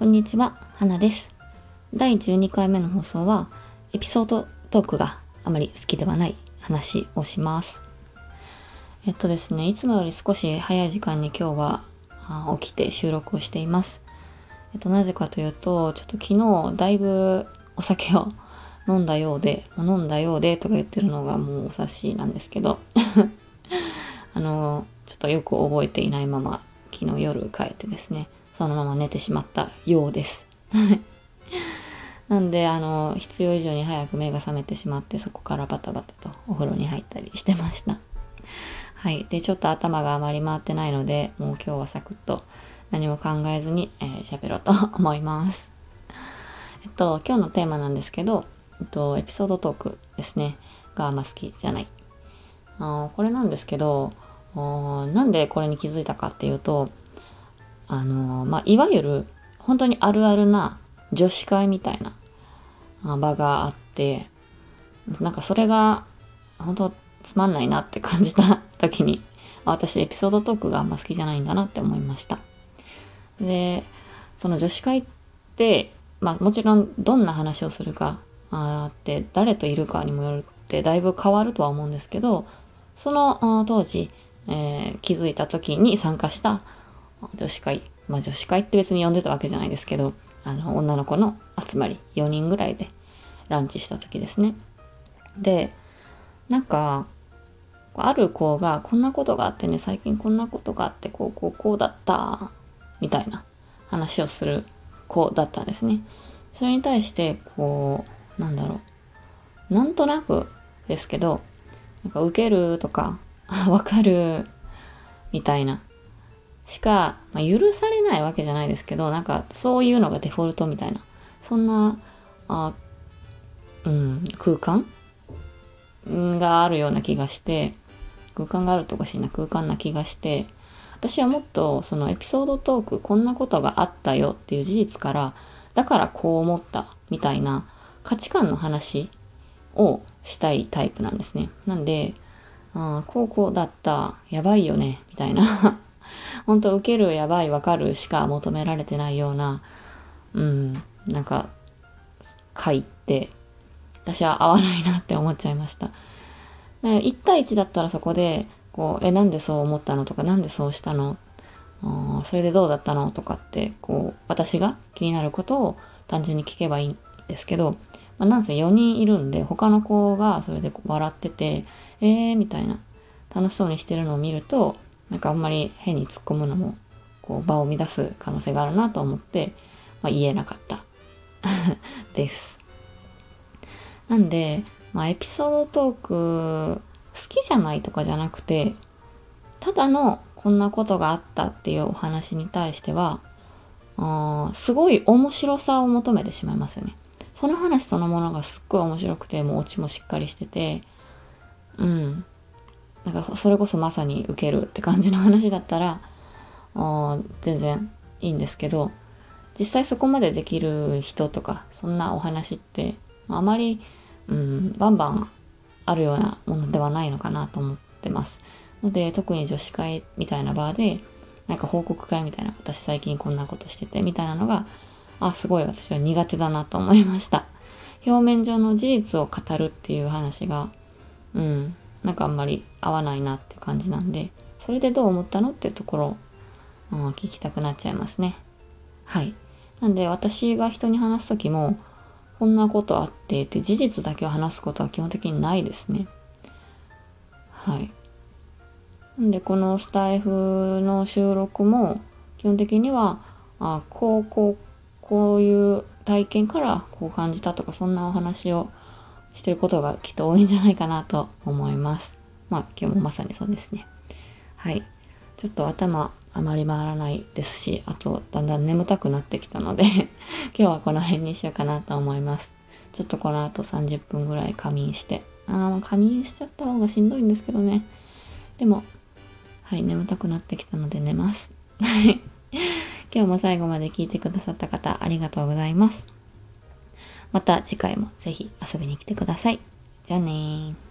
こんにちは、花です。第12回目の放送はエピソードトークがあまり好きではない話をします。ですね、いつもより少し早い時間に今日は起きて収録をしています。なぜかというと、ちょっと昨日だいぶお酒を飲んだようでとか言ってるのがもうお察しなんですけどちょっとよく覚えていないまま昨日夜帰ってですね、そのまま寝てしまったようですなんで必要以上に早く目が覚めてしまって、そこからバタバタとお風呂に入ったりしてました。はい。で、ちょっと頭があまり回ってないので、もう今日はサクッと何も考えずに喋ろうと思います。今日のテーマなんですけど、エピソードトークですねがあんま好きじゃない。これなんですけど、なんでこれに気づいたかっていうと、いわゆる本当にあるあるな女子会みたいな場があって、なんかそれが本当つまんないなって感じた時に、私エピソードトークがあんま好きじゃないんだなって思いました。で、その女子会って、もちろんどんな話をするかって誰といるかにもよってだいぶ変わるとは思うんですけど、その当時、気づいた時に参加した女子会、女子会って別に呼んでたわけじゃないですけど、女の子の集まり4人ぐらいでランチした時ですね。で、なんかある子がこんなことがあってね、最近こんなことがあってこうだったみたいな話をする子だったんですね。それに対してなんとなくですけど、なんか受けるとかわかるみたいなしか、許されないわけじゃないですけど、なんかそういうのがデフォルトみたいな、そんな空間があるような気がして、空間があるとおかしいな、空間な気がして、私はもっとそのエピソードトーク、こんなことがあったよっていう事実から、だからこう思ったみたいな価値観の話をしたいタイプなんですね。なんで、こうだった、やばいよねみたいな本当受ける、やばい、わかるしか求められてないようななんか会って私は合わないなって思っちゃいました。1対1だったらそこでなんでそう思ったのとか、なんでそうしたの、それでどうだったのとかって私が気になることを単純に聞けばいいんですけど、なんせ4人いるんで、他の子がそれで笑っててみたいな楽しそうにしてるのを見ると、なんかあんまり変に突っ込むのも場を乱す可能性があるなと思って、言えなかったです。なんで、エピソードトーク好きじゃないとかじゃなくて、ただのこんなことがあったっていうお話に対しては、すごい面白さを求めてしまいますよね。その話そのものがすっごい面白くて、もうオチもしっかりしてて、なんかそれこそまさに受けるって感じの話だったら全然いいんですけど、実際そこまでできる人とかそんなお話ってあまりバンバンあるようなものではないのかなと思ってますので、特に女子会みたいな場でなんか報告会みたいな、私最近こんなことしててみたいなのがすごい私は苦手だなと思いました。表面上の事実を語るっていう話がなんかあんまり合わないなっていう感じなんで、それでどう思ったのっていうところを、聞きたくなっちゃいますね。はい。なんで私が人に話すときも、こんなことあってって事実だけを話すことは基本的にないですね。はい。なんでこのスタイフの収録も基本的にはこういう体験からこう感じたとか、そんなお話をしてることがきっと多いんじゃないかなと思います。今日もまさにそうですね。はい。ちょっと頭あまり回らないですし、あとだんだん眠たくなってきたので今日はこの辺にしようかなと思います。ちょっとこの後30分ぐらい仮眠して、仮眠しちゃった方がしんどいんですけどね。でも、はい、眠たくなってきたので寝ます。今日も最後まで聞いてくださった方ありがとうございます。また次回もぜひ遊びに来てください。じゃあねー。